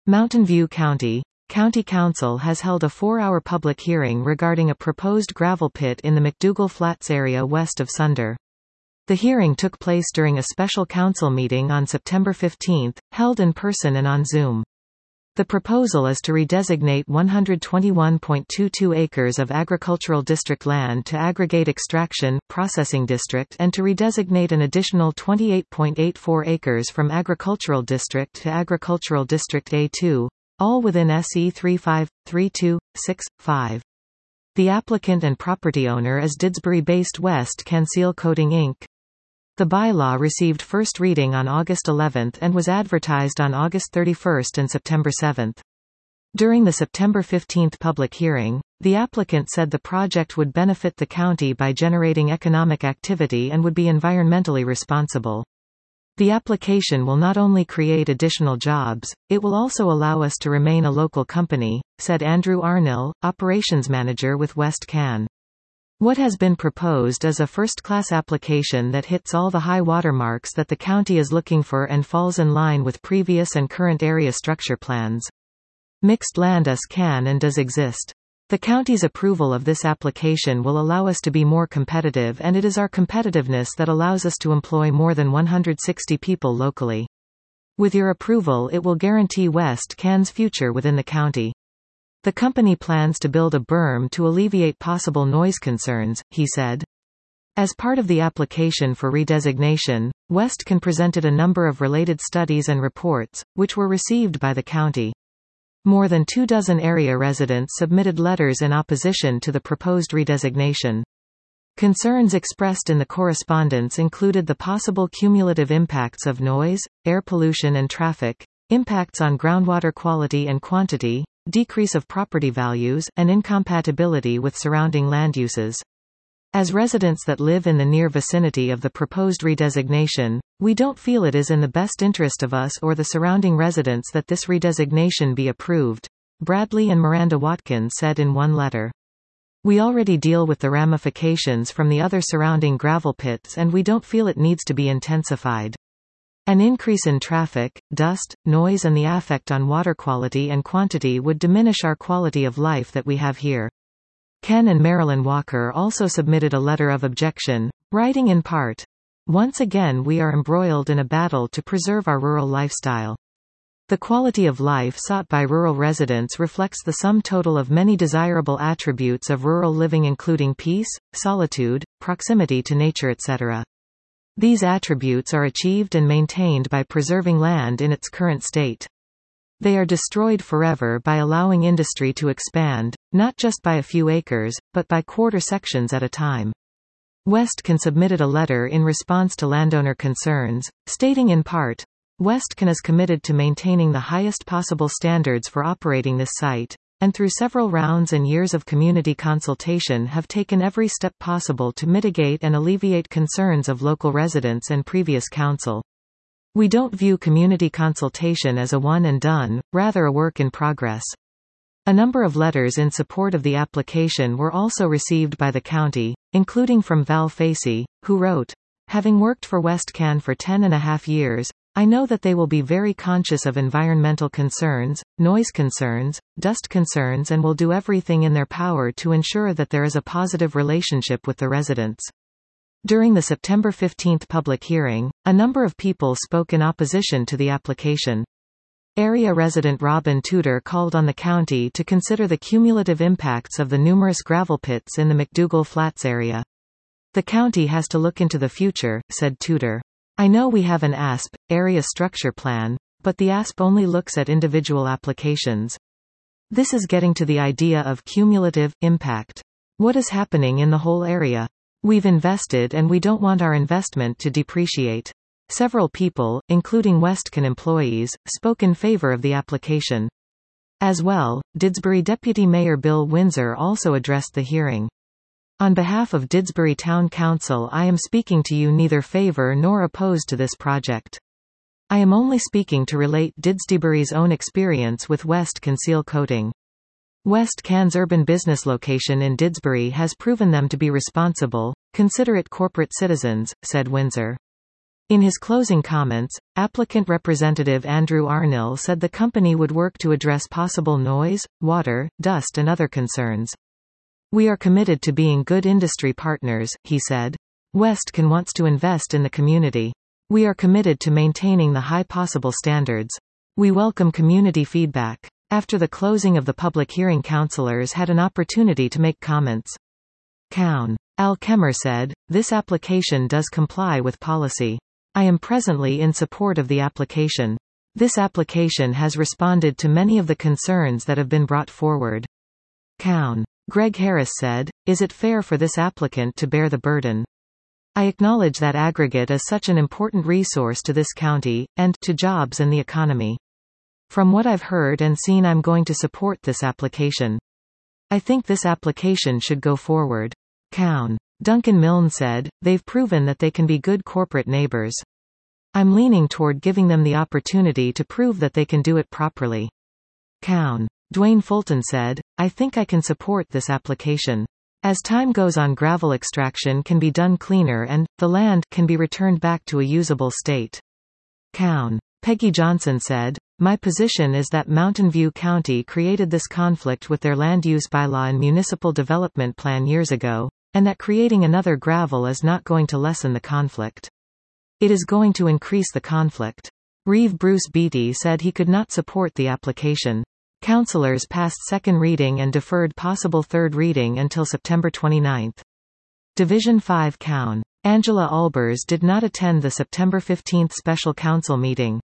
Mountain View County. County Council has held a 4-hour public hearing regarding a proposed gravel pit in the McDougall Flats area west of Sunder. The hearing took place during a special council meeting on September 15, held in person and on Zoom. The proposal is to redesignate 121.22 acres of agricultural district land to aggregate extraction processing district and to redesignate an additional 28.84 acres from agricultural district to agricultural district A2, all within SE 353265. The applicant and property owner is Didsbury-based West Can Seal Coating Inc. The bylaw received first reading on August 11 and was advertised on August 31 and September 7. During the September 15 public hearing, the applicant said the project would benefit the county by generating economic activity and would be environmentally responsible. The application will not only create additional jobs, it will also allow us to remain a local company, said Andrew Arnill, operations manager with West Can. What has been proposed is a first-class application that hits all the high watermarks that the county is looking for and falls in line with previous and current area structure plans. Mixed land can and does exist. The county's approval of this application will allow us to be more competitive, and it is our competitiveness that allows us to employ more than 160 people locally. With your approval, it will guarantee West Can's future within the county. The company plans to build a berm to alleviate possible noise concerns, he said. As part of the application for redesignation, West Can presented a number of related studies and reports, which were received by the county. More than 24 area residents submitted letters in opposition to the proposed redesignation. Concerns expressed in the correspondence included the possible cumulative impacts of noise, air pollution and traffic, impacts on groundwater quality and quantity, decrease of property values, and incompatibility with surrounding land uses. As residents that live in the near vicinity of the proposed redesignation, we don't feel it is in the best interest of us or the surrounding residents that this redesignation be approved, Bradley and Miranda Watkins said in one letter. We already deal with the ramifications from the other surrounding gravel pits, and we don't feel it needs to be intensified. An increase in traffic, dust, noise and the effect on water quality and quantity would diminish our quality of life that we have here. Ken and Marilyn Walker also submitted a letter of objection, writing in part, "Once again we are embroiled in a battle to preserve our rural lifestyle. The quality of life sought by rural residents reflects the sum total of many desirable attributes of rural living, including peace, solitude, proximity to nature, etc. These attributes are achieved and maintained by preserving land in its current state. They are destroyed forever by allowing industry to expand, not just by a few acres, but by quarter sections at a time." West Can submitted a letter in response to landowner concerns, stating in part, West Can is committed to maintaining the highest possible standards for operating this site, and through several rounds and years of community consultation have taken every step possible to mitigate and alleviate concerns of local residents and previous council. We don't view community consultation as a one and done, rather a work in progress. A number of letters in support of the application were also received by the county, including from Val Facey, who wrote, "Having worked for West Can for 10.5 years, I know that they will be very conscious of environmental concerns, noise concerns, dust concerns, and will do everything in their power to ensure that there is a positive relationship with the residents." During the September 15 public hearing, a number of people spoke in opposition to the application. Area resident Robin Tudor called on the county to consider the cumulative impacts of the numerous gravel pits in the McDougall Flats area. "The county has to look into the future," said Tudor. "I know we have an ASP, area structure plan, but the ASP only looks at individual applications. This is getting to the idea of cumulative impact. What is happening in the whole area? We've invested and we don't want our investment to depreciate." Several people, including West Can employees, spoke in favor of the application. As well, Didsbury Deputy Mayor Bill Windsor also addressed the hearing. "On behalf of Didsbury Town Council, I am speaking to you neither favor nor opposed to this project. I am only speaking to relate Didsbury's own experience with West Can Seal Coating. West Can's urban business location in Didsbury has proven them to be responsible, considerate corporate citizens," said Windsor. In his closing comments, applicant representative Andrew Arnill said the company would work to address possible noise, water, dust and other concerns. "We are committed to being good industry partners," he said. Westcon wants to invest in the community. "We are committed to maintaining the high possible standards. We welcome community feedback." After the closing of the public hearing, councillors had an opportunity to make comments. Cown. Al Kemmer said, "This application does comply with policy. I am presently in support of the application. This application has responded to many of the concerns that have been brought forward." Cown. Greg Harris said, "Is it fair for this applicant to bear the burden? I acknowledge that aggregate is such an important resource to this county, and to jobs and the economy. From what I've heard and seen, I'm going to support this application. I think this application should go forward." Cown. Duncan Milne said, "They've proven that they can be good corporate neighbors. I'm leaning toward giving them the opportunity to prove that they can do it properly." Cown. Dwayne Fulton said, "I think I can support this application. As time goes on, gravel extraction can be done cleaner and the land can be returned back to a usable state." Cown. Peggy Johnson said, "My position is that Mountain View County created this conflict with their land use bylaw and municipal development plan years ago, and that creating another gravel is not going to lessen the conflict. It is going to increase the conflict." Reeve Bruce Beatty said he could not support the application. Councillors passed second reading and deferred possible third reading until September 29. Division 5 Cown. Angela Albers did not attend the September 15 special council meeting.